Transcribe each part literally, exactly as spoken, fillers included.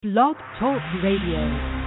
Blog Talk Radio.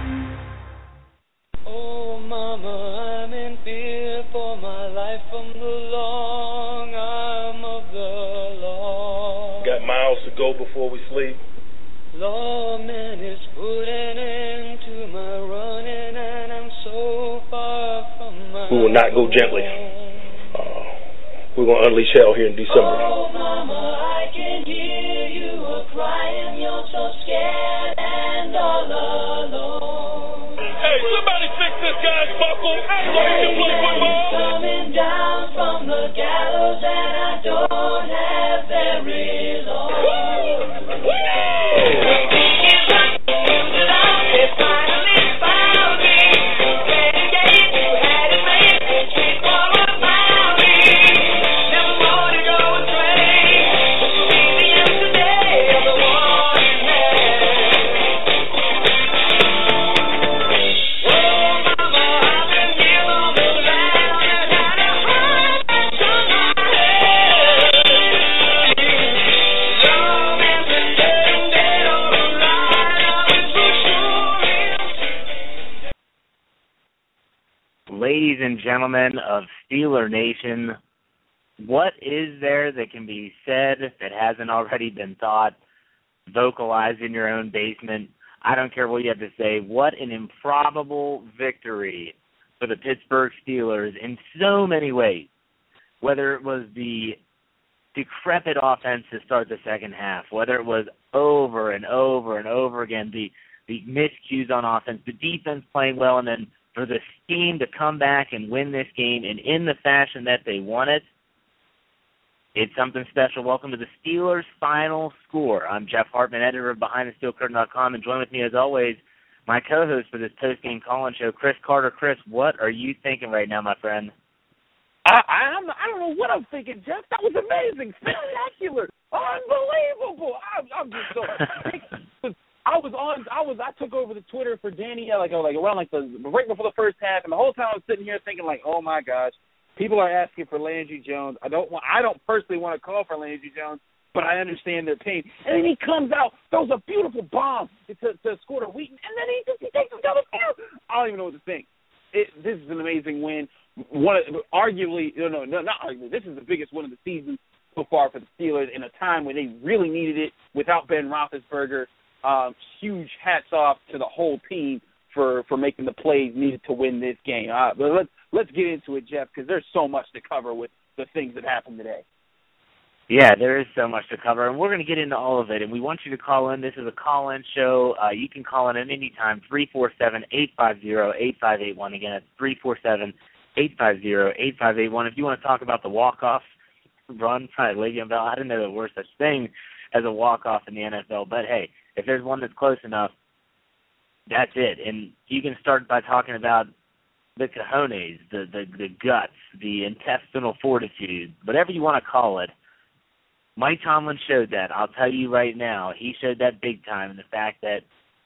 Oh, Mama, I'm in fear for my life from the long arm of the law. Got miles to go before we sleep. Lawman is putting an end to my running, and I'm so far from my We will not go gently. Uh, we're going to unleash hell here in December. Oh, Mama, I can hear you crying. You're so scared and all alone. Hey, somebody fix this guy's buckle so he can play football. Coming down from the gallows, and I don't have very long. Woo! They finally found me. Renegade, you had it made. Street all around me. Never want to go astray. See the end today of the warning head. Oh, Mama, I've been here on the land and had a heart to my head. Love has been turned dead all around. It's for sure. Ladies and gentlemen of Steeler Nation, what is there that can be said that hasn't already been thought, vocalized in your own basement? I don't care what you have to say. What an improbable victory for the Pittsburgh Steelers in so many ways. Whether it was the decrepit offense to start the second half, whether it was over and over and over again, the, the miscues on offense, the defense playing well, and then for the team to come back and win this game and in the fashion that they won it, it's something special. Welcome to the Steelers' Final Score. I'm Jeff Hartman, editor of Behind The Steel Curtain dot com, and join with me, as always, my co-host for this post-game call-in show, Chris Carter. Chris, what are you thinking right now, my friend? I, I'm, I don't know what I'm thinking, Jeff. That was amazing, spectacular, unbelievable. I'm, I'm just so. I was on. I was. I took over the Twitter for Danny, like like around like the right before the first half, and the whole time I was sitting here thinking like, oh my gosh, people are asking for Landry Jones. I don't want. I don't personally want to call for Landry Jones, but I understand their pain. And then he comes out, throws a beautiful bomb to, to score to Wheaton, and then he just he takes him down the field. I don't even know what to think. It, this is an amazing win. One, arguably, no, no, no, not arguably. This is the biggest win of the season so far for the Steelers in a time when they really needed it without Ben Roethlisberger. Um, huge hats off to the whole team for, for making the plays needed to win this game. Uh, but let's let's get into it, Jeff, because there's so much to cover with the things that happened today. Yeah, there is so much to cover, and we're going to get into all of it. And we want you to call in. This is a call-in show. Uh, you can call in at any time, three four seven, eight five zero, eight five eight one. Again, it's three four seven, eight five zero, eight five eight one. If you want to talk about the walk-off run by Le'Veon Bell, I didn't know there were such thing as a walk-off in the N F L, but hey, if there's one that's close enough, that's it. And you can start by talking about the cojones, the, the, the guts, the intestinal fortitude, whatever you want to call it. Mike Tomlin showed that. I'll tell you right now, he showed that big time in the fact that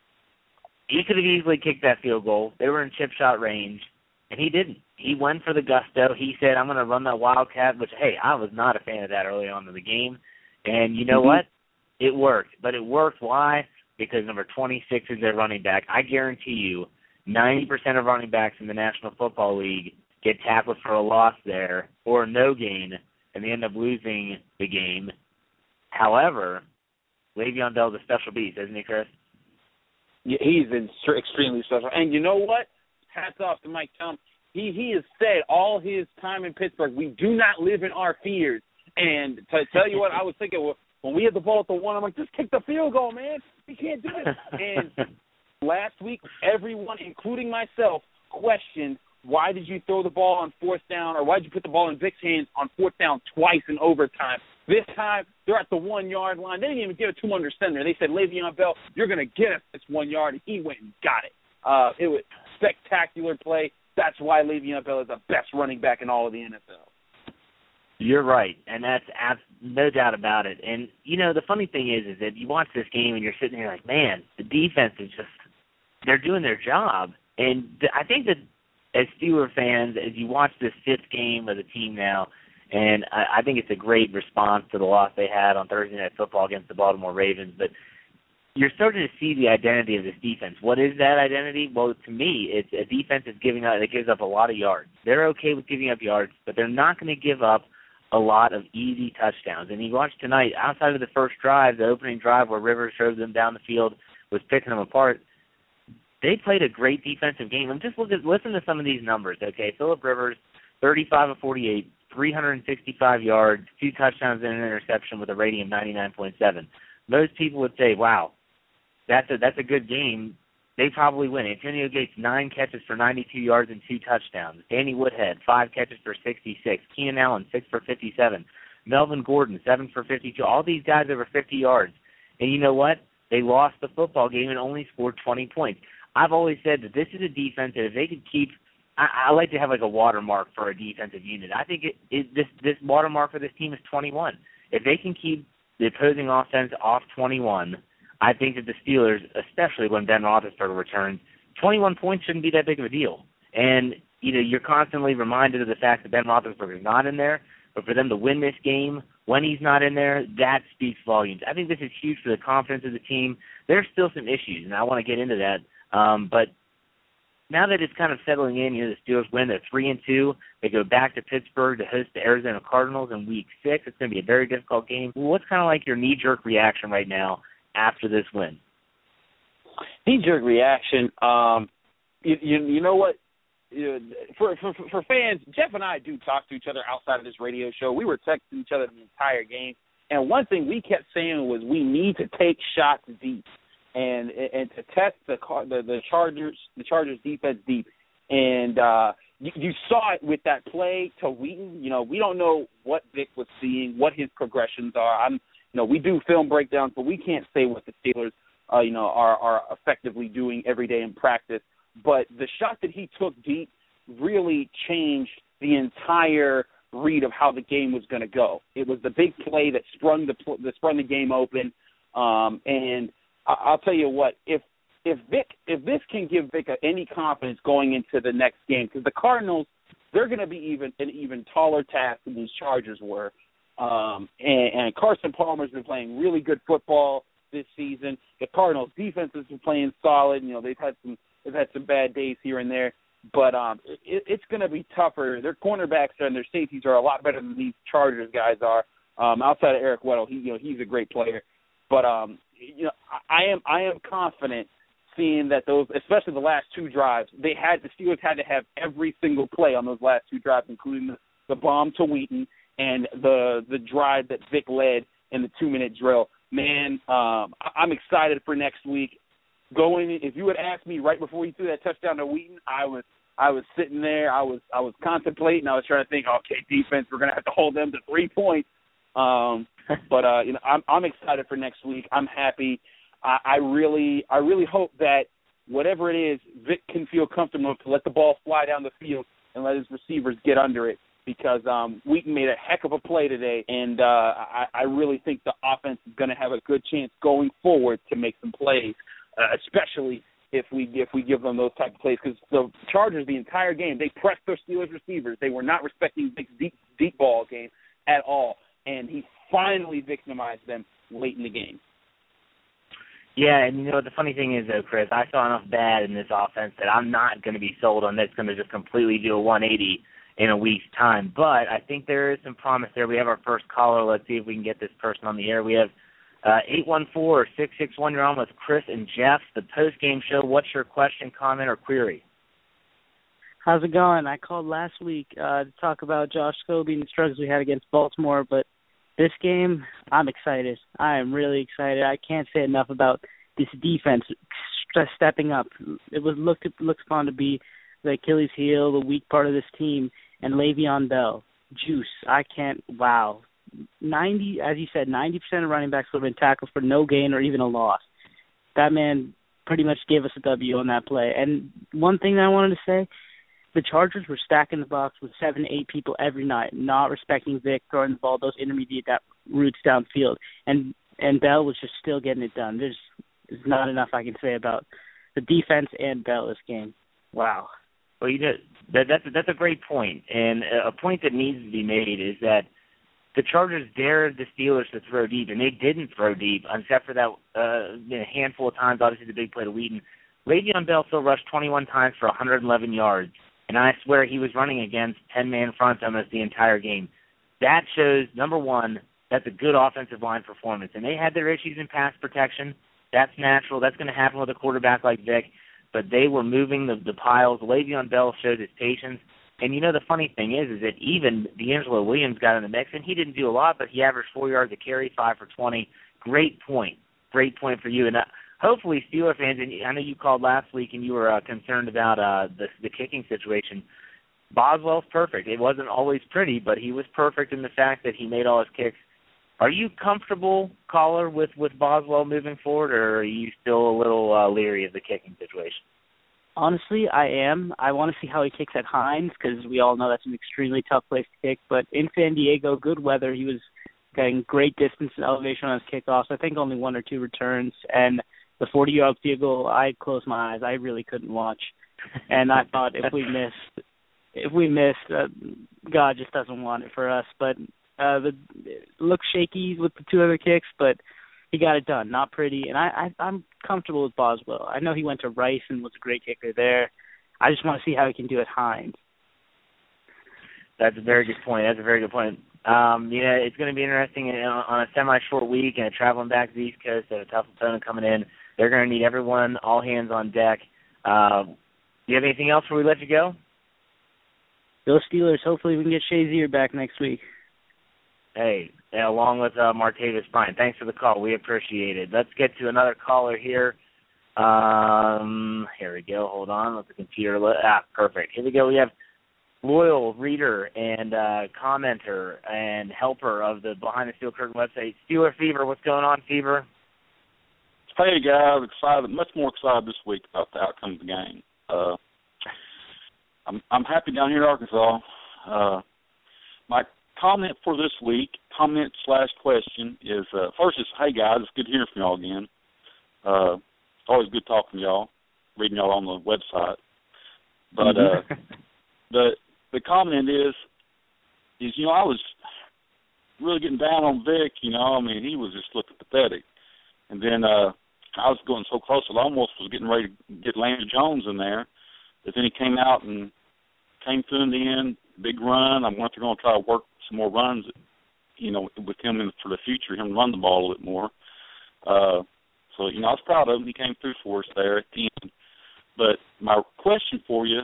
he could have easily kicked that field goal. They were in chip shot range, and he didn't. He went for the gusto. He said, I'm going to run that Wildcat, which, hey, I was not a fan of that early on in the game. And you know what? It worked, but it worked. Why? Because number twenty-six is their running back. I guarantee you ninety percent of running backs in the National Football League get tackled for a loss there or no gain, and they end up losing the game. However, Le'Veon Bell's a special beast, isn't he, Chris? Yeah, he's extremely special. And you know what? Hats off to Mike Tomlin. He, he has said all his time in Pittsburgh, we do not live in our fears. And to tell you what, I was thinking, well, when we had the ball at the one, I'm like, just kick the field goal, man. We can't do it. And last week, everyone, including myself, questioned, why did you throw the ball on fourth down, or why did you put the ball in Vic's hands on fourth down twice in overtime? This time, they're at the one-yard line. They didn't even give it to him under center. They said, Le'Veon Bell, you're going to get us this one yard, and he went and got it. Uh, it was a spectacular play. That's why Le'Veon Bell is the best running back in all of the N F L. You're right, and that's abs- no doubt about it. And, you know, the funny thing is is that you watch this game and you're sitting there like, man, the defense is just – they're doing their job. And th- I think that as Steeler fans, as you watch this fifth game of the team now, and I, I think it's a great response to the loss they had on Thursday Night Football against the Baltimore Ravens, but you're starting to see the identity of this defense. What is that identity? Well, to me, it's a defense that's giving up, that gives up a lot of yards. They're okay with giving up yards, but they're not going to give up a lot of easy touchdowns. And you watch tonight, outside of the first drive, the opening drive where Rivers drove them down the field, was picking them apart, they played a great defensive game. And just look at, listen to some of these numbers, okay? Phillip Rivers, thirty-five of forty-eight, three hundred sixty-five yards, two touchdowns and an interception with a rating of ninety-nine point seven. Most people would say, wow, that's a, that's a good game. They probably win. Antonio Gates, nine catches for ninety-two yards and two touchdowns. Danny Woodhead, five catches for sixty-six. Keenan Allen, six for fifty-seven. Melvin Gordon, seven for fifty-two. All these guys over fifty yards. And you know what? They lost the football game and only scored twenty points. I've always said that this is a defense that if they could keep, I, I like to have like a watermark for a defensive unit. I think it, it, this this watermark for this team is twenty-one. If they can keep the opposing offense off twenty-one, I think that the Steelers, especially when Ben Roethlisberger returns, twenty-one points shouldn't be that big of a deal. And you know, you're constantly reminded of the fact that Ben Roethlisberger is not in there, but for them to win this game when he's not in there, that speaks volumes. I think this is huge for the confidence of the team. There's still some issues, and I want to get into that. Um, but now that it's kind of settling in, you know, the Steelers win. They're three and two. They go back to Pittsburgh to host the Arizona Cardinals in Week Six. It's going to be a very difficult game. What's kind of like your knee-jerk reaction right now after this win? Knee-jerk reaction. Um, you, you you know what? You know, for, for for fans, Jeff and I do talk to each other outside of this radio show. We were texting each other the entire game, and one thing we kept saying was we need to take shots deep. And and to test the the, the Chargers the Chargers defense deep, and uh, you, you saw it with that play to Wheaton. You know, we don't know what Vic was seeing, what his progressions are. I'm, you know, we do film breakdowns, but we can't say what the Steelers, uh, you know, are are effectively doing every day in practice. But the shot that he took deep really changed the entire read of how the game was going to go. It was the big play that sprung the that sprung the game open, um, and I'll tell you what, if if Vic if this can give Vic any confidence going into the next game, because the Cardinals, they're going to be even an even taller task than these Chargers were, um, and, and Carson Palmer's been playing really good football this season. The Cardinals' defense has been playing solid. You know, they've had some they've had some bad days here and there, but um, it, it's going to be tougher. Their cornerbacks and their safeties are a lot better than these Chargers guys are. Um, outside of Eric Weddle, he you know he's a great player, but um. You know, I am I am confident seeing that those, especially the last two drives, they had the Steelers had to have every single play on those last two drives, including the, the bomb to Wheaton and the the drive that Vic led in the two minute drill. Man, um, I'm excited for next week. Going, if you would ask me right before he threw that touchdown to Wheaton, I was I was sitting there, I was I was contemplating, I was trying to think, okay, defense, we're gonna have to hold them to three points. Um, but uh, you know, I'm I'm excited for next week. I'm happy. I, I really I really hope that whatever it is, Vic can feel comfortable to let the ball fly down the field and let his receivers get under it. Because um, Wheaton made a heck of a play today, and uh, I, I really think the offense is going to have a good chance going forward to make some plays, uh, especially if we if we give them those type of plays. Because the Chargers, the entire game, they pressed their Steelers receivers. They were not respecting Vic's deep deep ball game at all. And he finally victimized them late in the game. Yeah, and you know, the funny thing is, though, Chris, I saw enough bad in this offense that I'm not going to be sold on this, going to just completely do a one eighty in a week's time. But I think there is some promise there. We have our first caller. Let's see if we can get this person on the air. We have uh, eight one four, six six one. You're on with Chris and Jeff, the post-game show. What's your question, comment, or query? How's it going? I called last week uh, to talk about Josh Scobie and the struggles we had against Baltimore, but this game, I'm excited. I am really excited. I can't say enough about this defense stepping up. It was looked looks upon to be the Achilles heel, the weak part of this team, and Le'Veon Bell, juice. I can't. Wow, ninety, as you said, ninety percent of running backs would have been tackled for no gain or even a loss. That man pretty much gave us a W on that play. And one thing that I wanted to say. The Chargers were stacking the box with seven, eight people every night, not respecting Vic, throwing the ball those intermediate routes downfield, and and Bell was just still getting it done. There's, there's not enough I can say about the defense and Bell this game. Wow. Well, you know, that, that's that's a great point, and a point that needs to be made is that the Chargers dared the Steelers to throw deep, and they didn't throw deep, except for that uh, a handful of times, obviously the big play to Wheaton. Le'Veon Bell still rushed twenty-one times for one hundred eleven yards, and I swear he was running against ten-man fronts almost the entire game. That shows, number one, that's a good offensive line performance, and they had their issues in pass protection. That's natural. That's going to happen with a quarterback like Vic, but they were moving the, the piles. Le'Veon Bell showed his patience. And, you know, the funny thing is, is that even D'Angelo Williams got in the mix, and he didn't do a lot, but he averaged four yards a carry, five for twenty. Great point. Great point for you. And uh, hopefully Steeler fans, and I know you called last week and you were uh, concerned about uh, the, the kicking situation. Boswell's perfect. It wasn't always pretty, but he was perfect in the fact that he made all his kicks. Are you comfortable, caller, with, with Boswell moving forward, or are you still a little uh, leery of the kicking situation? Honestly, I am. I want to see how he kicks at Hines because we all know that's an extremely tough place to kick. But in San Diego, good weather. He was getting great distance and elevation on his kickoffs. I think only one or two returns. And the forty-yard field goal, I closed my eyes. I really couldn't watch. And I thought if we missed, if we missed, uh, God just doesn't want it for us. But uh, the it looked shaky with the two other kicks, but he got it done. Not pretty. And I, I, I'm comfortable with Boswell. I know he went to Rice and was a great kicker there. I just want to see how he can do at Hines. That's a very good point. That's a very good point. Um, yeah, it's going to be interesting on a semi-short week and traveling back to the East Coast, a tough opponent coming in. They're going to need everyone, all hands on deck. Uh, do you have anything else before we let you go? Go Steelers. Hopefully we can get Shazier back next week. Hey, and along with uh, Martavis Bryant. Thanks for the call. We appreciate it. Let's get to another caller here. Um, here we go. Hold on. Let the computer look. Ah, perfect. Here we go. We have loyal reader and uh, commenter and helper of the Behind the Steel Curtain website, Steeler Fever. What's going on, Fever? Hey, guys. Excited, much more excited this week about the outcome of the game. Uh, I'm, I'm happy down here in Arkansas. Uh, my comment for this week, comment slash question, is uh, first is, hey, guys, it's good to hear from y'all again. Uh, it's always good talking to y'all, reading y'all on the website. But uh, the the comment is, is, you know, I was really getting down on Vic, you know. I mean, he was just looking pathetic. And then uh, I was going so close, I almost was getting ready to get Landry Jones in there. But then he came out and came through in the end, big run. I'm going to going to try to work some more runs, you know, with him in, for the future, him run the ball a little bit more. Uh, so, you know, I was proud of him. He came through for us there at the end. But my question for you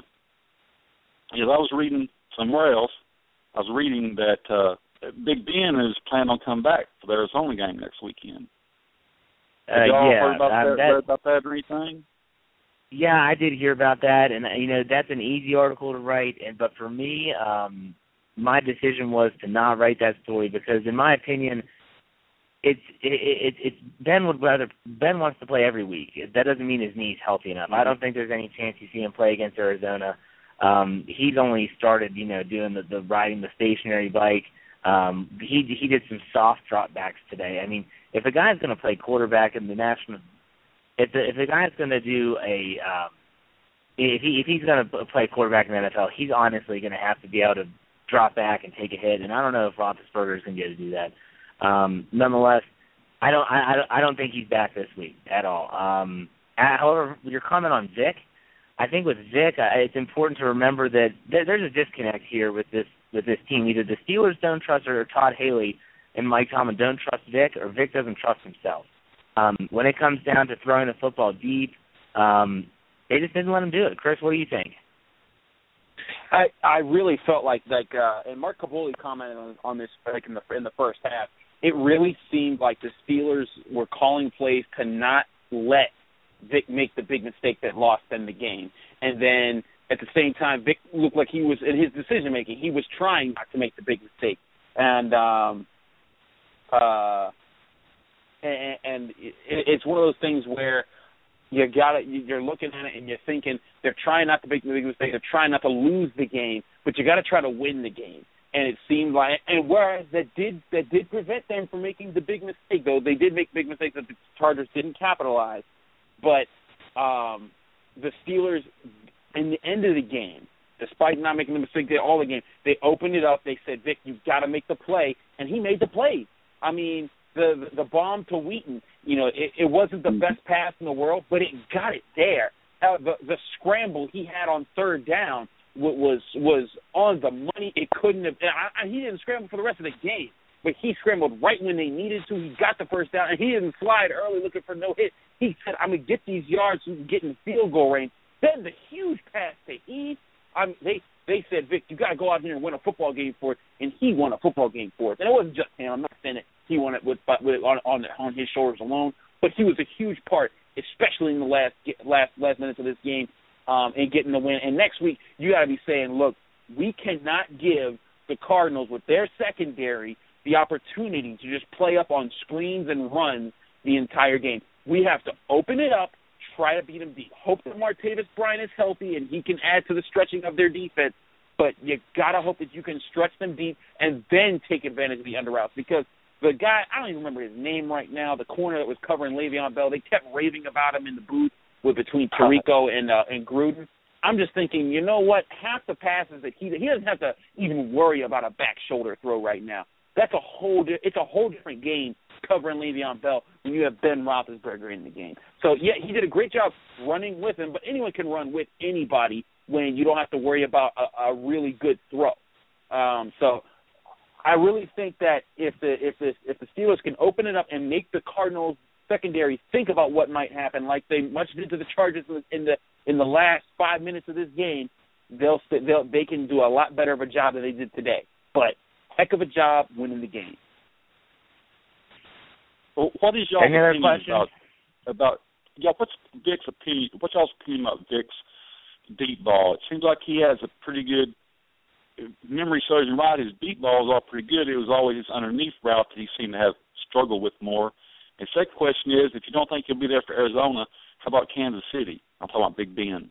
is, I was reading somewhere else, I was reading that uh, Big Ben is planning on coming back for the Arizona game next weekend. Have uh, y'all yeah, heard about, um, that, that, read about that or anything? Yeah, I did hear about that, and, you know, that's an easy article to write. And But for me, um, my decision was to not write that story because, in my opinion, it's it, it, it's Ben would rather Ben wants to play every week. That doesn't mean his knee's healthy enough. I don't think there's any chance you see him play against Arizona. Um, he's only started, you know, doing the, the riding the stationary bike. Um, he he did some soft drop backs today. I mean, if a guy's going to play quarterback in the national, if the, if a guy's going to do a um, if he if he's going to play quarterback in the N F L, he's honestly going to have to be able to drop back and take a hit. And I don't know if Roethlisberger is going to be able to do that. Um, nonetheless, I don't I, I don't think he's back this week at all. Um, however, your comment on Vic, I think with Vic, uh, it's important to remember that th- there's a disconnect here with this with this team. Either the Steelers don't trust, or Todd Haley and Mike Tomlin don't trust Vic, or Vic doesn't trust himself. Um, when it comes down to throwing the football deep, um, they just didn't let him do it. Chris, what do you think? I I really felt like like uh, and Mark Caboli commented on, on this like in the in the first half. It really seemed like the Steelers were calling plays to not let Vic make the big mistake that lost them the game. And then at the same time, Vic looked like he was, in his decision-making, he was trying not to make the big mistake. And um, uh, and, and it, it's one of those things where you got you're looking at it and you're thinking they're trying not to make the big mistake, they're trying not to lose the game, but you got to try to win the game. And it seemed like, and whereas that did that did prevent them from making the big mistake, though they did make big mistakes that the Chargers didn't capitalize. But um, the Steelers, in the end of the game, despite not making the mistake there all the game. They opened it up. They said, Vic, you've got to make the play, and he made the play. I mean, the the, the bomb to Wheaton, you know, it, it wasn't the best pass in the world, but it got it there. Uh, the the scramble he had on third down was was on the money. It couldn't have. I, I, he didn't scramble for the rest of the game, but he scrambled right when they needed to. He got the first down, and he didn't slide early looking for no hit. He said, "I'm gonna get these yards so we can get in the field goal range." Then the huge pass to Heath. I mean, they they said, Vic, you got to go out here and win a football game for it, and he won a football game for it. And it wasn't just him. I'm not saying that he won it with, with on on on his shoulders alone, but he was a huge part, especially in the last last last minutes of this game, um, and getting the win. And next week, you got to be saying, look, we cannot give the Cardinals with their secondary the opportunity to just play up on screens and runs the entire game. We have to open it up, try to beat them deep. Hope that Martavis Bryant is healthy and he can add to the stretching of their defense. But you got to hope that you can stretch them deep and then take advantage of the under routes. Because the guy, I don't even remember his name right now, the corner that was covering Le'Veon Bell, they kept raving about him in the booth with between Tirico and uh, and Gruden. I'm just thinking, you know what? Half the passes that he he doesn't have to even worry about a back shoulder throw right now. That's a whole di- it's a whole different game covering Le'Veon Bell when you have Ben Roethlisberger in the game. So yeah, he did a great job running with him, but anyone can run with anybody when you don't have to worry about a, a really good throw. Um, so I really think that if the if the if the Steelers can open it up and make the Cardinals secondary think about what might happen, like they much did to the Chargers in the in the last five minutes of this game, they'll they'll they can do a lot better of a job than they did today. But heck of a job winning the game. Well, what is y'all's Any other opinion questions? about about yeah? What's Vic's opinion? What's y'all's opinion about Vic's deep ball? It seems like he has a pretty good. If memory serves him right, his deep balls are pretty good. It was always his underneath route that he seemed to have struggled with more. And second question is, if you don't think he'll be there for Arizona, how about Kansas City? I'm talking about Big Ben.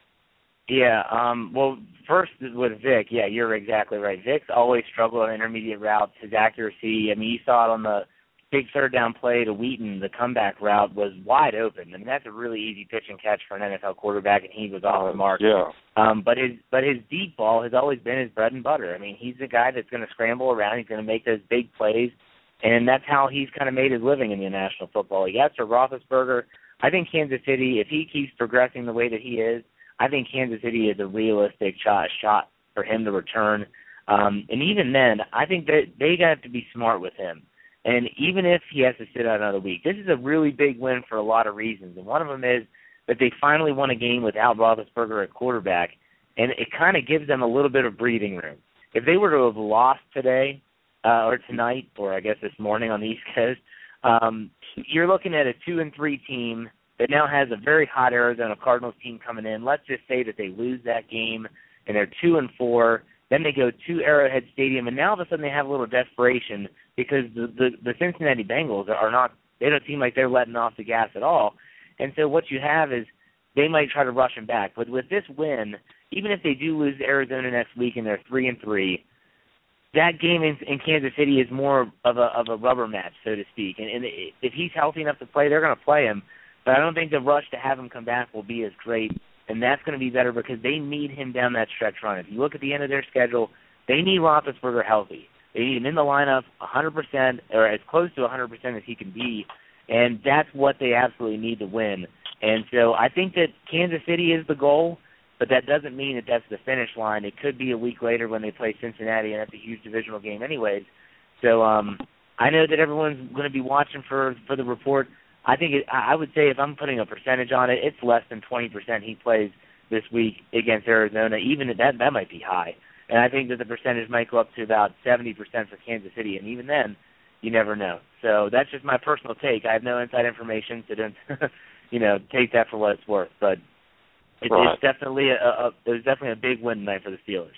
Yeah, um, well, first is with Vic. Yeah, you're exactly right. Vic's always struggled on intermediate routes. His accuracy, I mean, you saw it on the big third down play to Wheaton. The comeback route was wide open. I mean, that's a really easy pitch and catch for an N F L quarterback, and he was off the mark. Yeah. Um, but his but his deep ball has always been his bread and butter. I mean, he's the guy that's going to scramble around. He's going to make those big plays, and that's how he's kind of made his living in the National Football League. As for Roethlisberger, I think Kansas City, if he keeps progressing the way that he is, I think Kansas City is a realistic shot, shot for him to return. Um, and even then, I think that they have to be smart with him. And even if he has to sit out another week, this is a really big win for a lot of reasons. And one of them is that they finally won a game without Roethlisberger at quarterback, and it kind of gives them a little bit of breathing room. If they were to have lost today uh, or tonight, or I guess this morning on the East Coast, um, you're looking at a two and three team that now has a very hot Arizona Cardinals team coming in. Let's just say that they lose that game and they're two and four. Then they go to Arrowhead Stadium, and now all of a sudden they have a little desperation because the, the, the Cincinnati Bengals are not – they don't seem like they're letting off the gas at all. And so what you have is they might try to rush them back. But with this win, even if they do lose to Arizona next week and they're three and three, that game in, in Kansas City is more of a of a rubber match, so to speak. And, and if he's healthy enough to play, they're going to play him. But I don't think the rush to have him come back will be as great. And that's going to be better because they need him down that stretch run. If you look at the end of their schedule, they need Roethlisberger healthy. They need him in the lineup one hundred percent or as close to one hundred percent as he can be, and that's what they absolutely need to win. And so I think that Kansas City is the goal, but that doesn't mean that that's the finish line. It could be a week later when they play Cincinnati, and that's a huge divisional game anyways. So um, I know that everyone's going to be watching for, for the report. I think it, I would say if I'm putting a percentage on it, it's less than twenty percent he plays this week against Arizona. Even that that might be high. And I think that the percentage might go up to about seventy percent for Kansas City. And even then, you never know. So that's just my personal take. I have no inside information, so don't, you know, take that for what it's worth. But it, right. it's definitely a, a, it was definitely a big win tonight for the Steelers.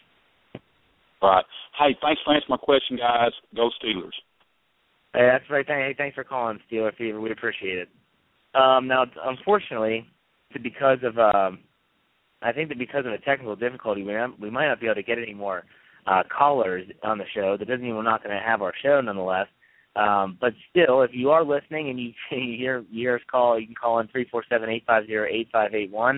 Right. Hey, thanks for answering my question, guys. Go Steelers. Hey, that's right. Hey, thanks for calling, Steeler Fever. We appreciate it. Um, now, unfortunately, to because of um, I think that because of a technical difficulty, we not, we might not be able to get any more uh, callers on the show. That doesn't mean we're not going to have our show, nonetheless. Um, but still, if you are listening and you, you hear you hear us call, you can call in three four seven, eight five zero, eight five eight one.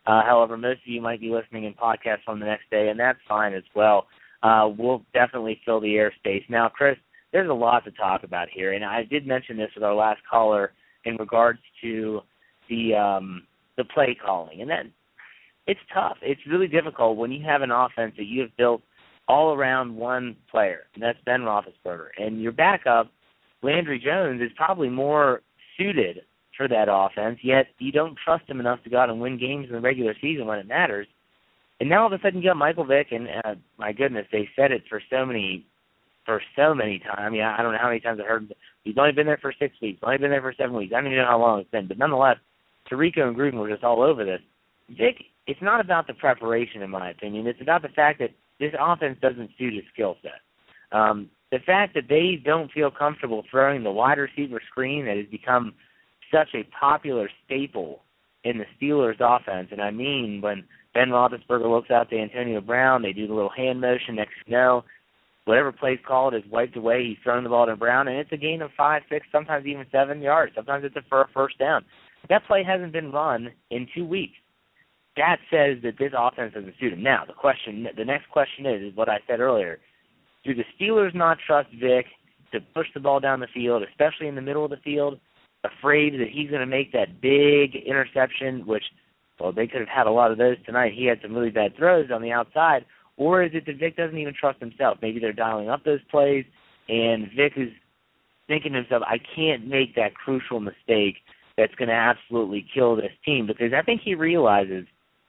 Uh, however, most of you might be listening in podcast on the next day, and that's fine as well. Uh, we'll definitely fill the airspace. Now, Chris, there's a lot to talk about here, and I did mention this with our last caller in regards to the um, the play calling, and that it's tough. It's really difficult when you have an offense that you have built all around one player, and that's Ben Roethlisberger, and your backup, Landry Jones, is probably more suited for that offense, yet you don't trust him enough to go out and win games in the regular season when it matters. And now all of a sudden you got Michael Vick, and uh, my goodness, they said it for so many for so many times. I mean, I don't know how many times I heard he's only been there for six weeks, only been there for seven weeks. I don't even know how long it's been, but nonetheless, Tirico and Gruden were just all over this. Vick, it's not about the preparation, in my opinion. It's about the fact that this offense doesn't suit his skill set. Um, the fact that they don't feel comfortable throwing the wide receiver screen that has become such a popular staple in the Steelers' offense, and I mean when Ben Roethlisberger looks out to Antonio Brown, they do the little hand motion, next thing you know, whatever play's called is wiped away, he's throwing the ball to Brown, and it's a gain of five, six, sometimes even seven yards. Sometimes it's a for a first down. That play hasn't been run in two weeks. That says that this offense doesn't suit him. Now, the question, the next question is, is what I said earlier. Do the Steelers not trust Vick to push the ball down the field, especially in the middle of the field, afraid that he's going to make that big interception, which, well, they could have had a lot of those tonight. He had some really bad throws on the outside. Or is it that Vick doesn't even trust himself? Maybe they're dialing up those plays, and Vick is thinking to himself, I can't make that crucial mistake that's going to absolutely kill this team, because I think he realizes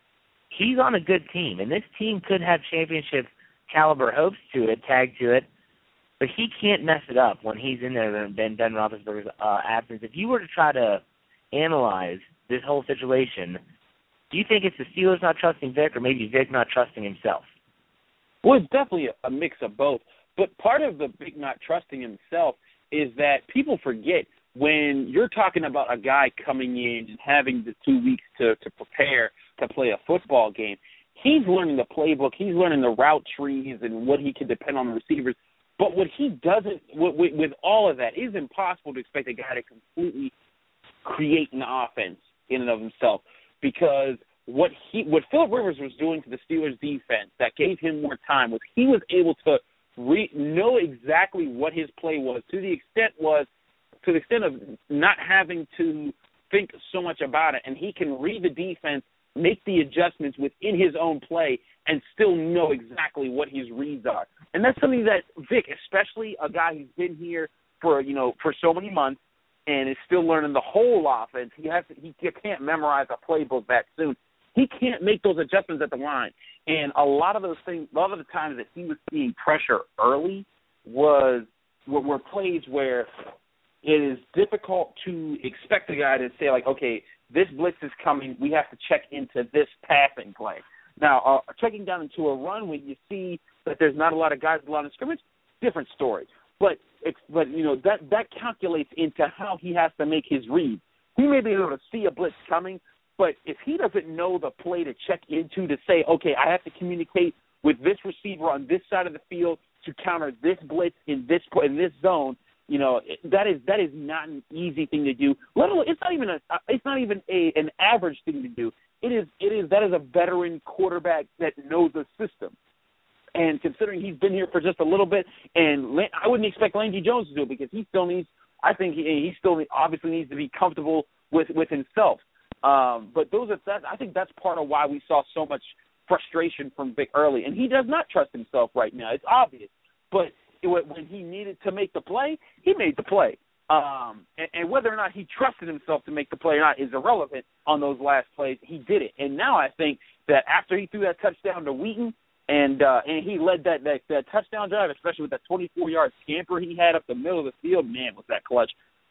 he's on a good team, and this team could have championship caliber hopes to it, tagged to it, but he can't mess it up when he's in there in Ben, Ben Roethlisberger's uh, absence. If you were to try to analyze this whole situation, do you think it's the Steelers not trusting Vick, or maybe Vick not trusting himself? Well, it's definitely a, a mix of both. But part of the Vick not trusting himself is that people forget when you're talking about a guy coming in and having the two weeks to, to prepare to play a football game, he's learning the playbook, he's learning the route trees and what he can depend on the receivers. But what he doesn't, with, with all of that, it is impossible to expect a guy to completely create an offense in and of himself, because what he, what Philip Rivers was doing to the Steelers defense that gave him more time was he was able to re, know exactly what his play was, to the extent was, to the extent of not having to think so much about it, and he can read the defense, make the adjustments within his own play, and still know exactly what his reads are. And that's something that Vick, especially a guy who's been here for, you know, for so many months and is still learning the whole offense, he has to, he can't memorize a playbook that soon. He can't make those adjustments at the line. And a lot of those things, a lot of the times that he was seeing pressure early was were, were plays where it is difficult to expect a guy to say, like, okay, this blitz is coming, we have to check into this passing play. Now, uh, checking down into a run when you see that there's not a lot of guys at the line of scrimmage, different story. But, it's, but you know, that, that calculates into how he has to make his read. He may be able to see a blitz coming, but if he doesn't know the play to check into to say, okay, I have to communicate with this receiver on this side of the field to counter this blitz in this in this zone, you know, that is that is not an easy thing to do. Let alone, it's not even a it's not even a an average thing to do. It is it is that is a veteran quarterback that knows the system. And considering he's been here for just a little bit, and I wouldn't expect Landry Jones to do it, because he still needs. I think he, he still obviously needs to be comfortable with, with himself. Um, but those are that. I think that's part of why we saw so much frustration from Vick early, and he does not trust himself right now. It's obvious. But it, when he needed to make the play, he made the play. Um, and, and whether or not he trusted himself to make the play or not is irrelevant on those last plays. He did it, and now I think that after he threw that touchdown to Wheaton, and uh, and he led that, that that touchdown drive, especially with that twenty-four yard scamper he had up the middle of the field, man, was that clutch.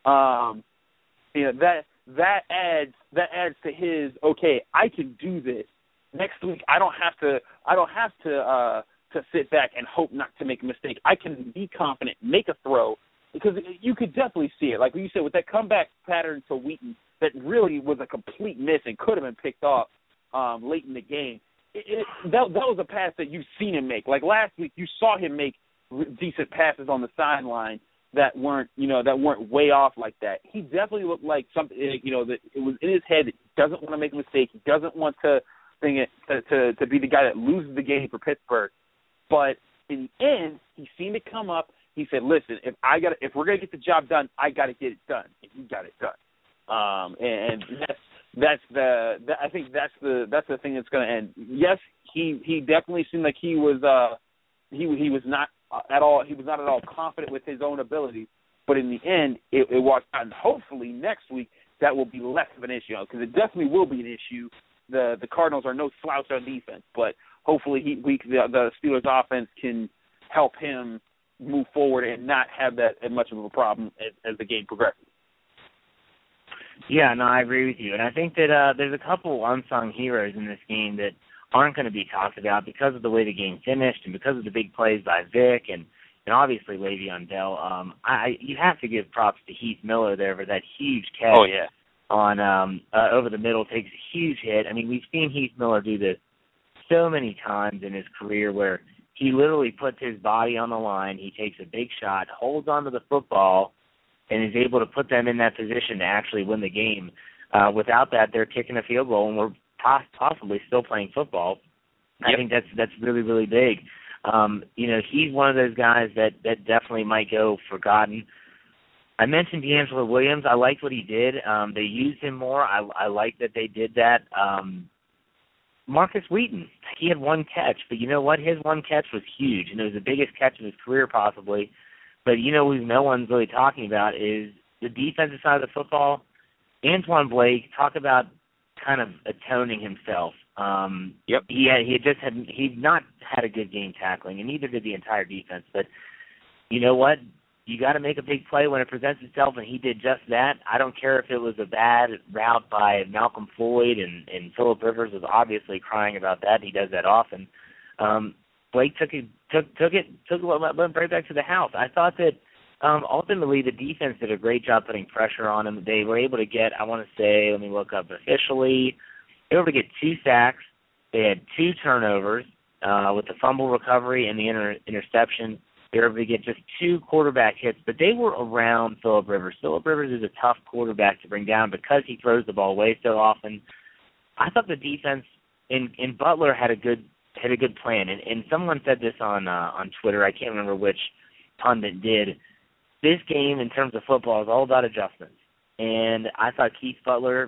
Um, you know, that. That adds that adds to his, okay, I can do this. Next week I don't have to I don't have to uh, to sit back and hope not to make a mistake. I can be confident, make a throw, because you could definitely see it. Like you said, with that comeback pattern to Wheaton that really was a complete miss and could have been picked off um, late in the game. It, it, that, that was a pass that you've seen him make. Like last week, you saw him make decent passes on the sideline that weren't, you know, that weren't way off like that. He definitely looked like something, you know, that it was in his head that he doesn't want to make a mistake. He doesn't want to thing to, to to be the guy that loses the game for Pittsburgh. But in the end, he seemed to come up. He said, "Listen, if I got if we're gonna get the job done, I got to get it done, and he got it done." Um, and, and that's that's the that, I think that's the that's the thing that's going to end. Yes, he he definitely seemed like he was uh he he was not at all he was not at all confident with his own ability. But in the end, it, it walked out. And hopefully next week that will be less of an issue, because it definitely will be an issue. The the Cardinals are no slouch on defense, but hopefully he we the, the Steelers offense can help him move forward and not have that as much of a problem as, as the game progresses. Yeah, no, I agree with you. And I think that uh, there's a couple unsung heroes in this game that aren't going to be talked about because of the way the game finished and because of the big plays by Vic and, and obviously Le'Veon Bell. Um, I you have to give props to Heath Miller there for that huge catch. Oh, yeah. On um, uh, over the middle, takes a huge hit. I mean, we've seen Heath Miller do this so many times in his career where he literally puts his body on the line, he takes a big shot, holds onto the football, and is able to put them in that position to actually win the game. Uh, without that, they're kicking a field goal, and we're poss- possibly still playing football. Yep. I think that's that's really, really big. Um, you know, he's one of those guys that, that definitely might go forgotten. I mentioned D'Angelo Williams. I liked what he did. Um, they used him more. I, I like that they did that. Um, Marcus Wheaton, he had one catch, but you know what? His one catch was huge, and it was the biggest catch of his career possibly. But you know who no one's really talking about is the defensive side of the football. Antoine Blake, talk about kind of atoning himself. Um, yep. He had, he had just had he'd not had a good game tackling, and neither did the entire defense. But you know what? You got to make a big play when it presents itself, and he did just that. I don't care if it was a bad route by Malcolm Floyd, and, and Phillip Rivers was obviously crying about that. He does that often. Um, Blake took it, took took it, took it went right back to the house. I thought that um, ultimately the defense did a great job putting pressure on him. They were able to get, I want to say, let me look up officially, they were able to get two sacks. They had two turnovers uh, with the fumble recovery and the inter- interception. They were able to get just two quarterback hits, but they were around Phillip Rivers. Phillip Rivers is a tough quarterback to bring down because he throws the ball away so often. I thought the defense in, in Butler had a good had a good plan, and, and someone said this on uh, on Twitter. I can't remember which pundit did. This game, in terms of football, is all about adjustments, and I thought Keith Butler,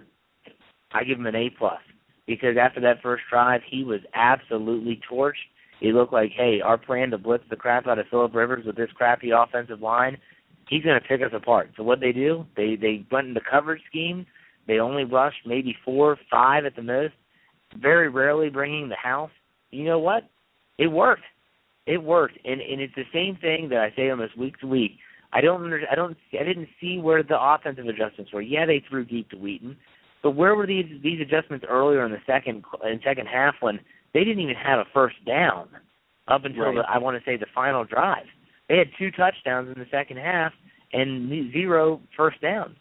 I give him an A plus because after that first drive, he was absolutely torched. It looked like, hey, our plan to blitz the crap out of Phillip Rivers with this crappy offensive line, he's going to pick us apart. So what they do, they they went into coverage scheme. They only rushed maybe four, five at the most, very rarely bringing the house. You know what? It worked. It worked, and and it's the same thing that I say almost week to week. I don't under, I don't I didn't see where the offensive adjustments were. Yeah, they threw deep to Wheaton, but where were these these adjustments earlier in the second in second half when they didn't even have a first down up until right. the, I want to say the final drive. They had two touchdowns in the second half and zero first downs.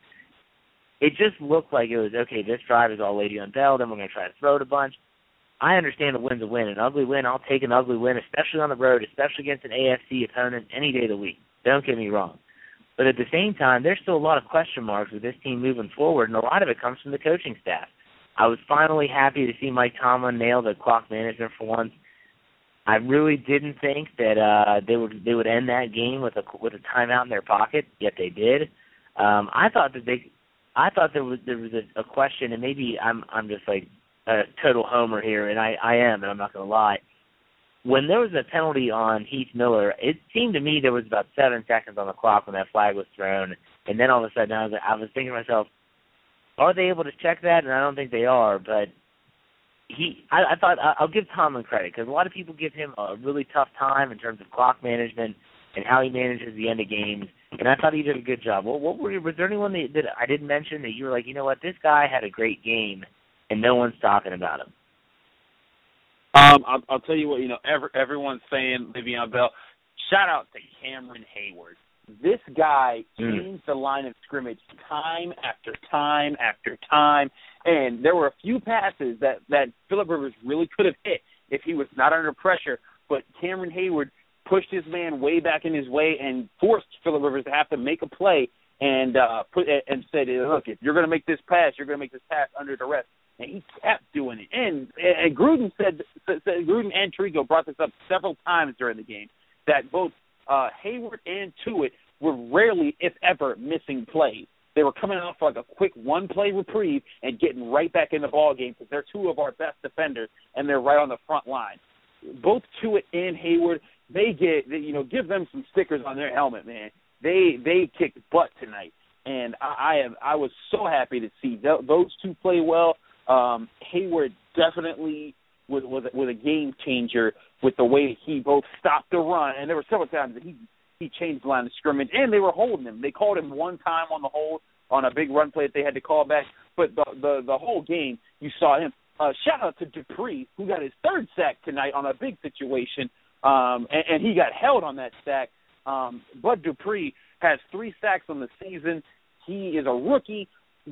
It just looked like it was, okay, this drive is all Le'Veon Bell, then we're going to try to throw it a bunch. I understand a win's a win. An ugly win, I'll take an ugly win, especially on the road, especially against an A F C opponent any day of the week. Don't get me wrong. But at the same time, there's still a lot of question marks with this team moving forward, and a lot of it comes from the coaching staff. I was finally happy to see Mike Tomlin nail the clock management for once. I really didn't think that uh, they would they would end that game with a with a timeout in their pocket, yet they did. Um, I thought that they, I thought there was there was a, a question, and maybe I'm I'm just like a total homer here, and I, I am, and I'm not going to lie. When there was a penalty on Heath Miller, it seemed to me there was about seven seconds on the clock when that flag was thrown, and then all of a sudden I was I was thinking to myself, are they able to check that? And I don't think they are, but he, I, I thought I'll give Tomlin credit because a lot of people give him a really tough time in terms of clock management and how he manages the end of games, and I thought he did a good job. Well, what were, was there anyone that, that I didn't mention that you were like, you know what, this guy had a great game, and no one's talking about him? Um, I'll, I'll tell you what, you know, every, everyone's saying Le'Veon Bell. Shout out to Cameron Hayward. This guy mm. changed the line of scrimmage time after time after time, and there were a few passes that, that Phillip Rivers really could have hit if he was not under pressure, but Cameron Hayward pushed his man way back in his way and forced Phillip Rivers to have to make a play and uh, put and said, look, if you're going to make this pass, you're going to make this pass under duress. and he kept doing it. And and Gruden said, said Gruden and Trigo brought this up several times during the game, that both uh, Hayward and Tuitt were rarely, if ever, missing plays. They were coming off like a quick one-play reprieve and getting right back in the ball game because they're two of our best defenders, and they're right on the front line. Both Tuitt and Hayward, they get, you know, give them some stickers on their helmet, man. They they kicked butt tonight, and I I, have, I was so happy to see th- those two play well. Um, Hayward definitely was, was, was a game changer with the way he both stopped the run, and there were several times that he he changed the line of scrimmage, and they were holding him. They called him one time on the hold on a big run play that they had to call back, but the the, the whole game you saw him. Uh, shout out to Dupree, who got his third sack tonight on a big situation, um, and, and he got held on that sack. Um, Bud Dupree has three sacks on the season. He is a rookie.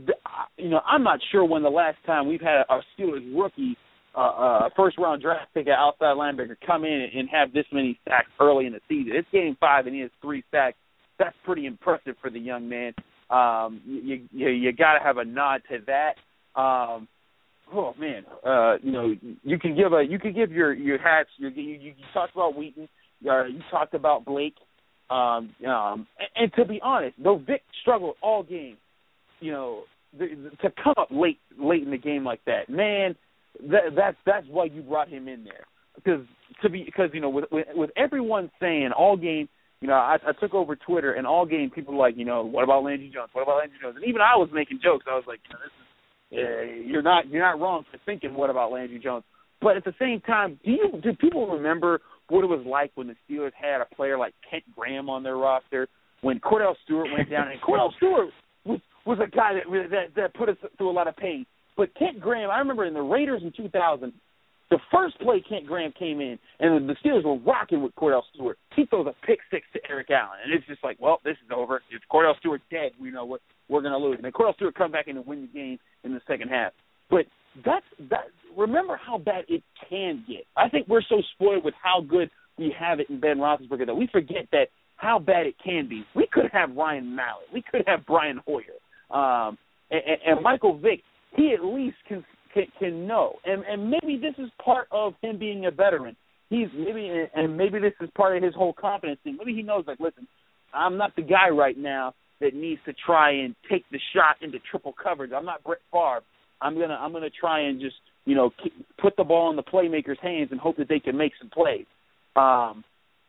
You know, I'm not sure when the last time we've had a Steelers rookie, uh, uh, first-round draft pick, an outside linebacker, come in and have this many sacks early in the season. It's game five, and he has three sacks. That's pretty impressive for the young man. Um, you you, you got to have a nod to that. Um, oh man, uh, you know, you can give a you can give your your hats. Your, you, you you talked about Wheaton. Uh, you talked about Blake. Um, um, and, and to be honest, though Vic struggled all game, you know, the, the, to come up late late in the game like that, man, that, that's that's why you brought him in there. Because to be because you know with, with with everyone saying all game, you know, I, I took over Twitter and all game people were like, you know, what about Landry Jones? What about Landry Jones? And even I was making jokes. I was like, you know, this is. Uh, you're not you're not wrong for thinking what about Landry Jones, but at the same time, do you do people remember what it was like when the Steelers had a player like Kent Graham on their roster when Cordell Stewart went down? And Cordell Stewart was was a guy that that that put us through a lot of pain. But Kent Graham, I remember in the Raiders in two thousand, the first play Kent Graham came in, and the Steelers were rocking with Cordell Stewart. He throws a pick six to Eric Allen, and it's just like, well, this is over. If Cordell Stewart's dead, we know what we're going to lose. And then Cordell Stewart come back in and win the game in the second half. But that's that. Remember how bad it can get. I think we're so spoiled with how good we have it in Ben Roethlisberger that we forget that how bad it can be. We could have Ryan Mallett. We could have Brian Hoyer. Um, and, and Michael Vick, he at least can can, can know. And, and maybe this is part of him being a veteran. He's maybe and maybe this is part of his whole confidence thing. Maybe he knows, like, listen, I'm not the guy right now that needs to try and take the shot into triple coverage. I'm not Brett Favre. I'm gonna I'm gonna try and just you know keep, put the ball in the playmakers' hands and hope that they can make some plays. Um,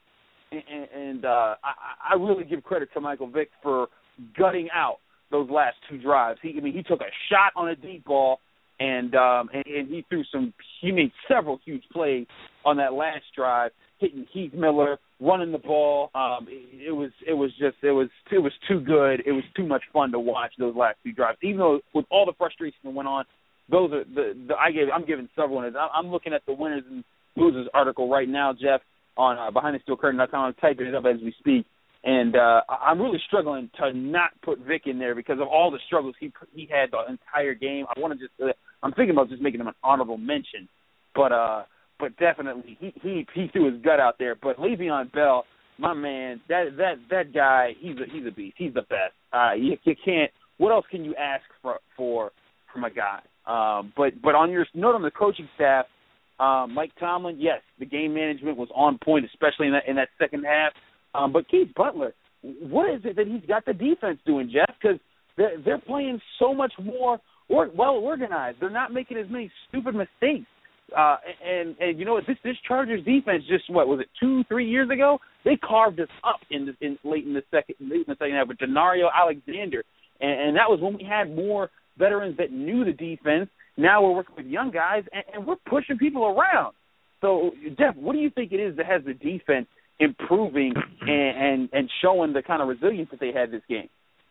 and and uh, I, I really give credit to Michael Vick for gutting out those last two drives. He I mean he took a shot on a deep ball and um, and, and he threw some. He made several huge plays on that last drive, hitting Heath Miller, running the ball. Um, it, it was it was just it was it was too good. It was too much fun to watch those last two drives. Even though with all the frustration that went on, those are the, the I gave I'm giving several winners. I'm looking at the winners and losers article right now, Jeff, on uh, Behind the Steel Curtain dot com. I'm typing it up as we speak, and uh, I'm really struggling to not put Vic in there because of all the struggles he he had the entire game. I want to just uh, I'm thinking about just making him an honorable mention, but uh. But definitely, he, he he threw his gut out there. But Le'Veon Bell, my man, that that that guy, he's a he's a beast. He's the best. Uh, you, you can't. What else can you ask for for from a guy? Um, but but on your note on the coaching staff, um, Mike Tomlin, yes, the game management was on point, especially in that in that second half. Um, but Keith Butler, what is it that he's got the defense doing, Jeff? Because they're they're playing so much more or, well organized. They're not making as many stupid mistakes. Uh, and, and you know what? This this Chargers defense just what was it two three years ago? They carved us up in, the, in late in the second late in the second half with Denario Alexander, and, and that was when we had more veterans that knew the defense. Now we're working with young guys, and, and we're pushing people around. So, Jeff, what do you think it is that has the defense improving and, and, and showing the kind of resilience that they had this game?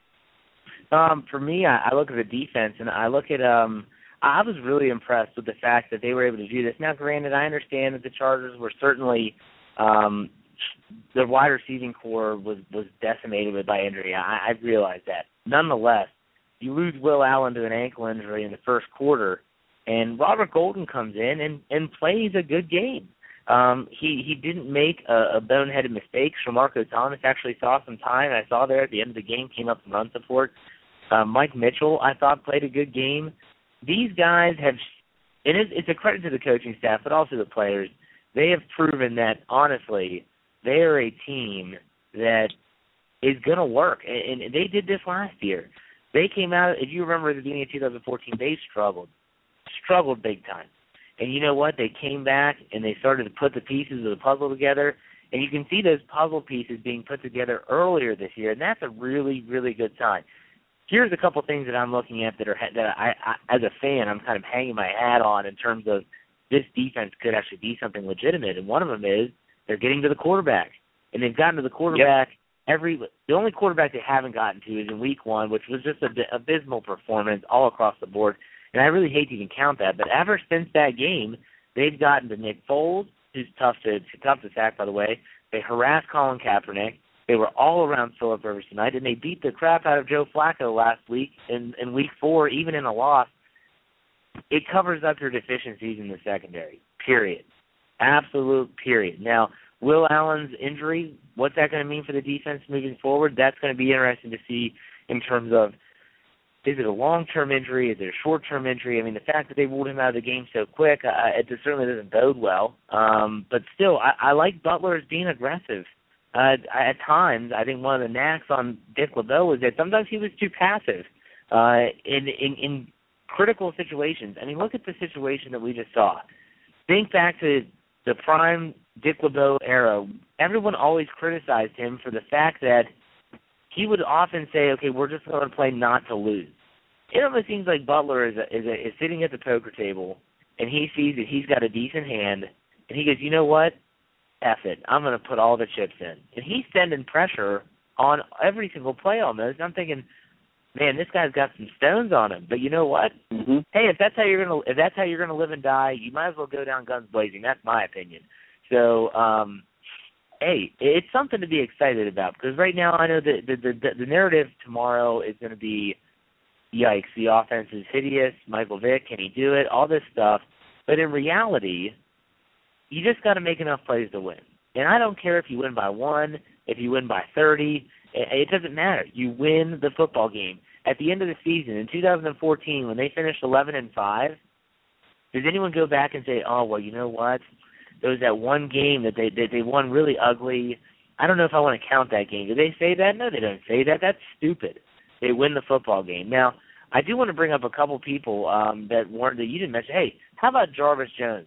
Um, for me, I, I look at the defense, and I look at um. I was really impressed with the fact that they were able to do this. Now, granted, I understand that the Chargers were certainly um, their wide receiving core was, was decimated by injury. I, I realize that. Nonetheless, you lose Will Allen to an ankle injury in the first quarter, and Robert Golden comes in and, and plays a good game. Um, he, he didn't make a, a boneheaded mistake. Shamarko Thomas actually saw some time. I saw there at the end of the game, came up and run support. Uh, Mike Mitchell, I thought, played a good game. these guys have, and it's, it's a credit to the coaching staff, but also the players. They have proven that, honestly, they are a team that is going to work. And, and they did this last year. They came out, if you remember at the beginning of two thousand fourteen, they struggled, struggled big time. And you know what? They came back and they started to put the pieces of the puzzle together. And you can see those puzzle pieces being put together earlier this year, and that's a really, really good sign. Here's a couple things that I'm looking at that are that I, I, as a fan, I'm kind of hanging my hat on in terms of this defense could actually be something legitimate. And one of them is they're getting to the quarterback, and they've gotten to the quarterback yep. every. The only quarterback they haven't gotten to is in week one, which was just an abysmal performance all across the board. And I really hate to even count that, but ever since that game, they've gotten to Nick Foles, who's tough to tough to sack, by the way. They harassed Colin Kaepernick. They were all around Phillip Rivers tonight, and they beat the crap out of Joe Flacco last week in, in week four, even in a loss. It covers up your deficiencies in the secondary, period. Absolute period. Now, Will Allen's injury, what's that going to mean for the defense moving forward? That's going to be interesting to see in terms of, is it a long-term injury? Is it a short-term injury? I mean, the fact that they ruled him out of the game so quick, uh, it certainly doesn't bode well. Um, but still, I, I like Butler as being aggressive. Uh, at times, I think one of the knacks on Dick LeBeau was that sometimes he was too passive uh, in, in, in critical situations. I mean, look at the situation that we just saw. Think back to the prime Dick LeBeau era. Everyone always criticized him for the fact that he would often say, okay, we're just going to play not to lose. It almost seems like Butler is, a, is, a, is sitting at the poker table, and he sees that he's got a decent hand, and he goes, you know what? F it. I'm going to put all the chips in. And he's sending pressure on every single play almost. I'm thinking, man, this guy's got some stones on him. But you know what? Mm-hmm. Hey, if that's how you're going to if that's how you're going to live and die, you might as well go down guns blazing. That's my opinion. So, um, hey, it's something to be excited about because right now I know the the, the, the narrative tomorrow is going to be, yikes, the offense is hideous. Michael Vick, can he do it? All this stuff. But in reality, you just got to make enough plays to win. And I don't care if you win by one, if you win by thirty. It doesn't matter. You win the football game. At the end of the season, in two thousand fourteen, when they finished eleven and five, does anyone go back and say, oh, well, you know what? There was that one game that they that they won really ugly. I don't know if I want to count that game. Do they say that? No, they don't say that. That's stupid. They win the football game. Now, I do want to bring up a couple people um, that weren't that you didn't mention. Hey, how about Jarvis Jones?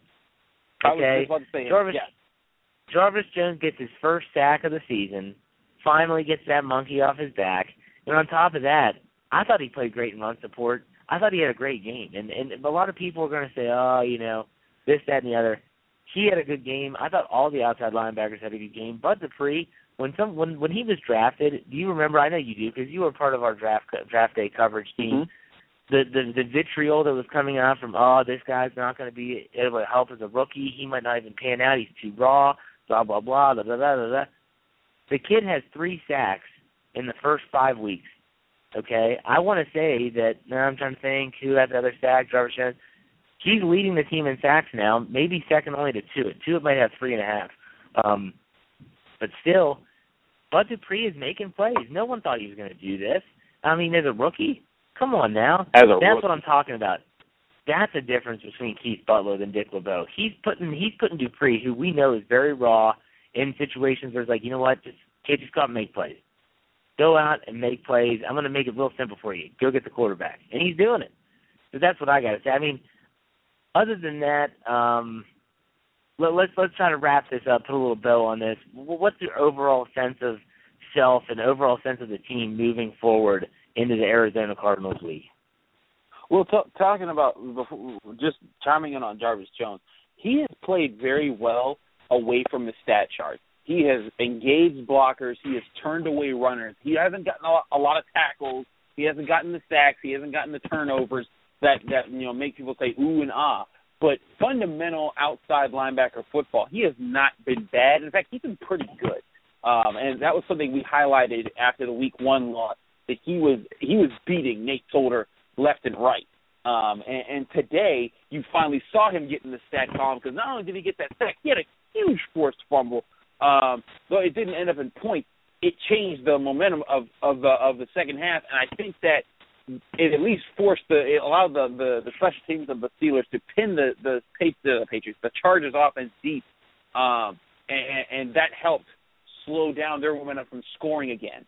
I was Okay, just about to say Jarvis, yeah. Jarvis Jones gets his first sack of the season, finally gets that monkey off his back, and on top of that, I thought he played great in run support. I thought he had a great game, and, and a lot of people are going to say, oh, you know, this, that, and the other. He had a good game. I thought all the outside linebackers had a good game. Bud Dupree, when some when when he was drafted, do you remember? I know you do because you were part of our draft draft day coverage team. Mm-hmm. The, the the vitriol that was coming out from, oh, this guy's not going to be able to help as a rookie. He might not even pan out. He's too raw, blah, blah, blah, blah, blah, blah, blah. The kid has three sacks in the first five weeks, okay? I want to say that, now I'm trying to think who had the other sack, Jarvis Jones. He's leading the team in sacks now, maybe second only to Tuitt. Tuitt might have three and a half. Um, but still, Bud Dupree is making plays. No one thought he was going to do this. I mean, as a rookie, come on now. As a That's rookie. what I'm talking about. That's a difference between Keith Butler and Dick LeBeau. He's putting he's putting Dupree, who we know is very raw, in situations where it's like, you know what, just kid, just go out and make plays. Go out and make plays. I'm going to make it real simple for you. Go get the quarterback. And he's doing it. So that's what I got to say. I mean, other than that, um, let, let's let's try to wrap this up, put a little bow on this. What's your overall sense of self and overall sense of the team moving forward into the Arizona Cardinals week? Well, t- talking about, just chiming in on Jarvis Jones, he has played very well away from the stat chart. He has engaged blockers. He has turned away runners. He hasn't gotten a lot, a lot of tackles. He hasn't gotten the sacks. He hasn't gotten the turnovers that, that you know make people say ooh and ah. But fundamental outside linebacker football, he has not been bad. In fact, he's been pretty good. Um, and that was something we highlighted after the week one loss, that he was he was beating Nate Solder left and right. Um, and, and today, you finally saw him get in the sack column because not only did he get that sack, he had a huge forced fumble. Um, though it didn't end up in points, it changed the momentum of, of, the, of the second half. And I think that it at least forced the it allowed the, the, the special teams of the Steelers to pin the the, the Patriots, the Chargers offense deep, um, and, and that helped slow down their momentum from scoring again.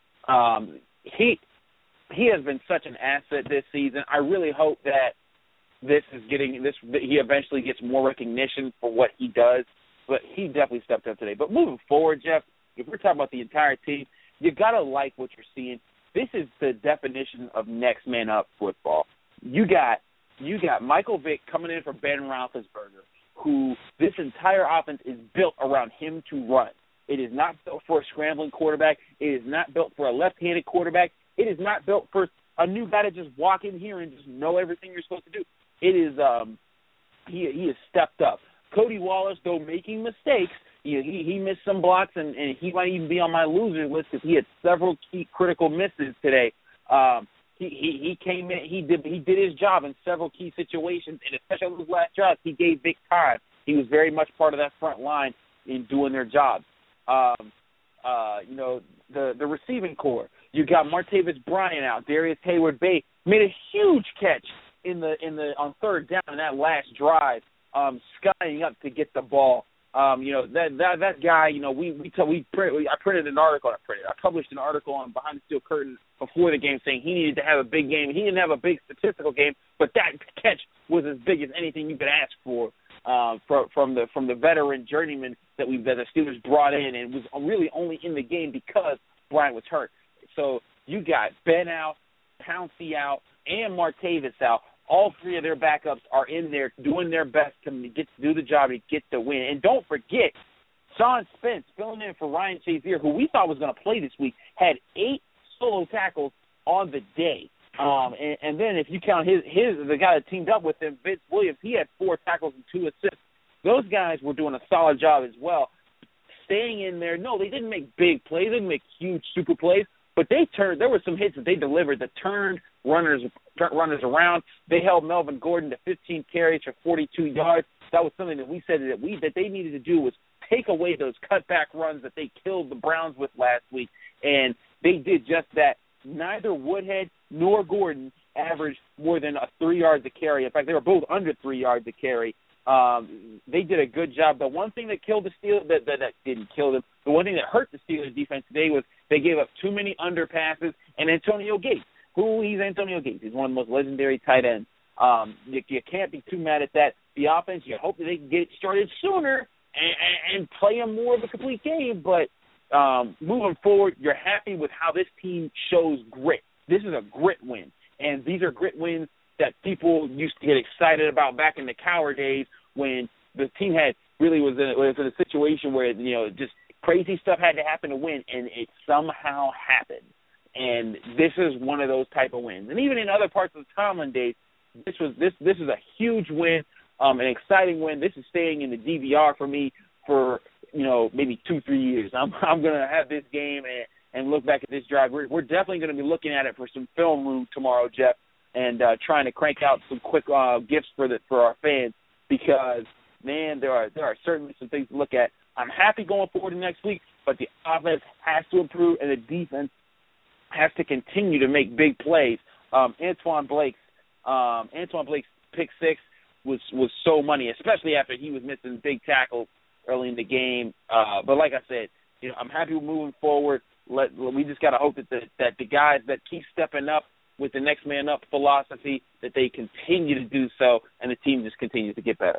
Um, he he has been such an asset this season. I really hope that this is getting this that he eventually gets more recognition for what he does. But he definitely stepped up today. But moving forward, Jeff, if we're talking about the entire team, you gotta like what you're seeing. This is the definition of next man up football. You got you got Michael Vick coming in for Ben Roethlisberger, who this entire offense is built around him to run. It is not built for a scrambling quarterback. It is not built for a left-handed quarterback. It is not built for a new guy to just walk in here and just know everything you're supposed to do. It is um, he he has stepped up. Cody Wallace, though making mistakes, he he, he missed some blocks, and, and he might even be on my loser list because he had several key critical misses today. Um, he, he he came in, he did he did his job in several key situations, and especially on those last drives, he gave Vic time. He was very much part of that front line in doing their job. Um, uh, you know, the the receiving core. You got Martavis Bryant out. Darius Hayward-Bay made a huge catch in the in the on third down in that last drive, um, skying up to get the ball. Um, you know that that that guy. You know we we t- we, print, we I printed an article. I printed. I published an article on Behind the Steel Curtain before the game saying he needed to have a big game. He didn't have a big statistical game, but that catch was as big as anything you could ask for. Uh, from, from the from the veteran journeyman that we that the Steelers brought in, and was really only in the game because Bryant was hurt. So you got Ben out, Pouncey out, and Martavis out. All three of their backups are in there doing their best to get to do the job and get the win. And don't forget, Sean Spence filling in for Ryan Shazier, who we thought was going to play this week, had eight solo tackles on the day. Um, and, and then if you count his, his the guy that teamed up with him, Vince Williams, he had four tackles and two assists. Those guys were doing a solid job as well, staying in there. No, they didn't make big plays. They didn't make huge super plays, but they turned. There were some hits that they delivered that turned runners runners around. They held Melvin Gordon to fifteen carries for forty-two yards. That was something that we said that we that they needed to do was take away those cutback runs that they killed the Browns with last week, and they did just that. Neither Woodhead nor Gordon averaged more than a three yards a carry. In fact, they were both under three yards a carry. Um, they did a good job. The one thing that killed the Steelers, that, that, that didn't kill them, the one thing that hurt the Steelers defense today was they gave up too many underpasses. And Antonio Gates, who he's Antonio Gates, he's one of the most legendary tight ends. Um, you, you can't be too mad at that. The offense, you hope that they can get it started sooner and, and, and play a more of a complete game. But um, moving forward, you're happy with how this team shows grit. This is a grit win, and these are grit wins that people used to get excited about back in the Cowher days when the team had really was in, was in a situation where, you know, just crazy stuff had to happen to win, and it somehow happened. And this is one of those type of wins. And even in other parts of the Tomlin days, this was this this is a huge win, um, an exciting win. This is staying in the D V R for me for, you know, maybe two, three years. I'm I'm gonna have this game and. and look back at this drive. We're, we're definitely going to be looking at it for some film room tomorrow, Jeff, and uh, trying to crank out some quick uh, gifts for the for our fans because, man, there are there are certainly some things to look at. I'm happy going forward to next week, but the offense has to improve and the defense has to continue to make big plays. Um, Antoine Blake's um, Antoine Blake's pick six was was so money, especially after he was missing big tackles early in the game. Uh, but like I said, you know, I'm happy with moving forward. Let, we just got to hope that the, that the guys that keep stepping up with the next man up philosophy, that they continue to do so, and the team just continues to get better.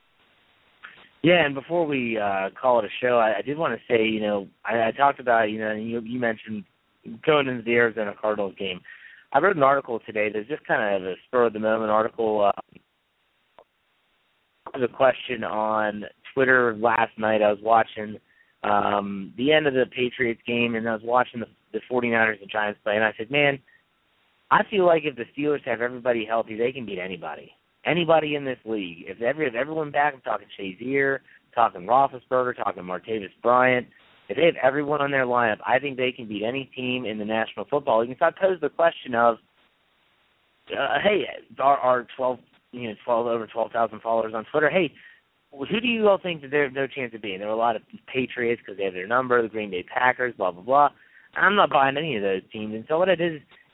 Yeah, and before we uh, call it a show, I, I did want to say, you know, I, I talked about, you know, you, you mentioned going into the Arizona Cardinals game. I wrote an article today that's just kind of a spur-of-the-moment article. Uh, there was a question on Twitter last night. I was watching Um, the end of the Patriots game, and I was watching the, the 49ers and Giants play, and I said, man, I feel like if the Steelers have everybody healthy, they can beat anybody. Anybody in this league. If, every, if everyone back, I'm talking Shazier, talking Roethlisberger, talking Martavis Bryant, if they have everyone on their lineup, I think they can beat any team in the National Football League. So I posed the question of, uh, hey, our, our twelve, you know, twelve over twelve thousand followers on Twitter, hey, who do you all think that they have no chance of being? There were a lot of Patriots because they have their number, the Green Bay Packers, blah, blah, blah. I'm not buying any of those teams. And so what I did is,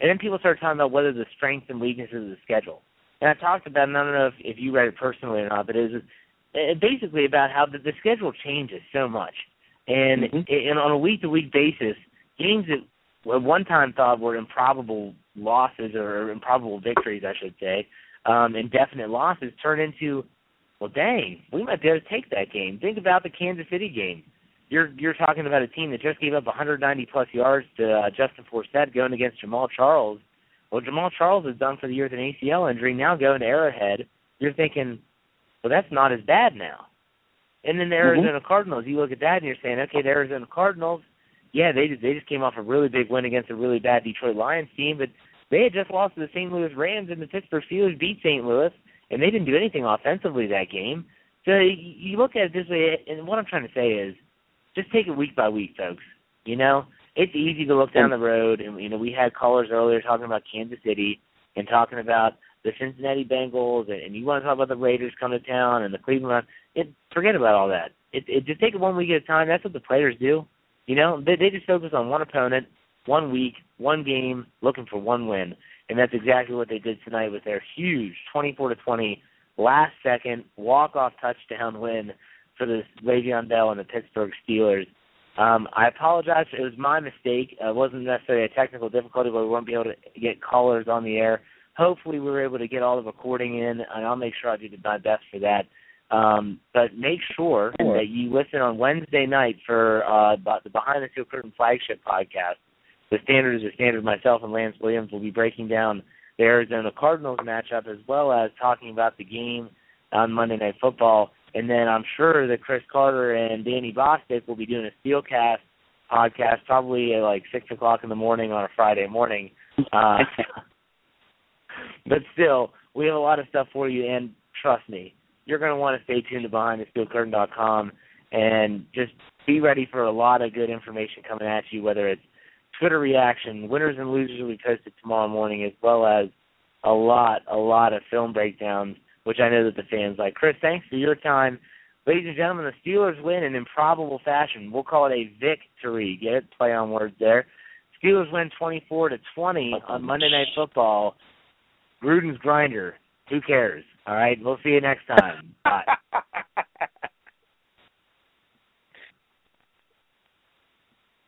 And then people start talking about what are the strengths and weaknesses of the schedule. And I talked about, and I don't know if, if you read it personally or not, but it was it, basically about how the, the schedule changes so much. And, mm-hmm. it, and on a week-to-week basis, games that at one time thought were improbable losses or improbable victories, I should say, um, indefinite losses turn into, well, dang, we might be able to take that game. Think about the Kansas City game. You're you're talking about a team that just gave up one hundred ninety plus yards to uh, Justin Forsett going against Jamal Charles. Well, Jamal Charles is done for the year with an A C L injury. Now going to Arrowhead, you're thinking, well, that's not as bad now. And then the Arizona mm-hmm. Cardinals, you look at that and you're saying, okay, the Arizona Cardinals, yeah, they they just came off a really big win against a really bad Detroit Lions team, but they had just lost to the Saint Louis Rams, and the Pittsburgh Steelers beat Saint Louis, and they didn't do anything offensively that game. So you look at it this way, and what I'm trying to say is, just take it week by week, folks. You know, it's easy to look down the road, and you know we had callers earlier talking about Kansas City and talking about the Cincinnati Bengals, and, and you want to talk about the Raiders coming to town and the Cleveland. It, forget about all that. It, it just take it one week at a time. That's what the players do. You know, they, they just focus on one opponent, one week, one game, looking for one win, and that's exactly what they did tonight with their huge twenty-four to twenty last second walk off touchdown win for the Le'Veon Bell and the Pittsburgh Steelers. Um, I apologize. It was my mistake. It wasn't necessarily a technical difficulty, but we won't be able to get callers on the air. Hopefully we were able to get all the recording in, and I'll make sure I do my best for that. Um, but make sure sure that you listen on Wednesday night for uh, the Behind the Steel Curtain flagship podcast. The Standards are Standard. Myself and Lance Williams will be breaking down the Arizona Cardinals matchup as well as talking about the game on Monday Night Football. And then I'm sure that Chris Carter and Danny Bostic will be doing a Steelcast podcast probably at like six o'clock in the morning on a Friday morning. Uh, but still, we have a lot of stuff for you, and trust me, you're going to want to stay tuned to behind the steel curtain dot com and just be ready for a lot of good information coming at you, whether it's Twitter reaction, winners and losers will be posted tomorrow morning, as well as a lot, a lot of film breakdowns, which I know that the fans like. Chris, thanks for your time. Ladies and gentlemen, the Steelers win in improbable fashion. We'll call it a victory. Get it? Play on words there. Steelers win twenty-four to twenty on Monday Night Football. Gruden's grinder. Who cares? All right, we'll see you next time. Bye.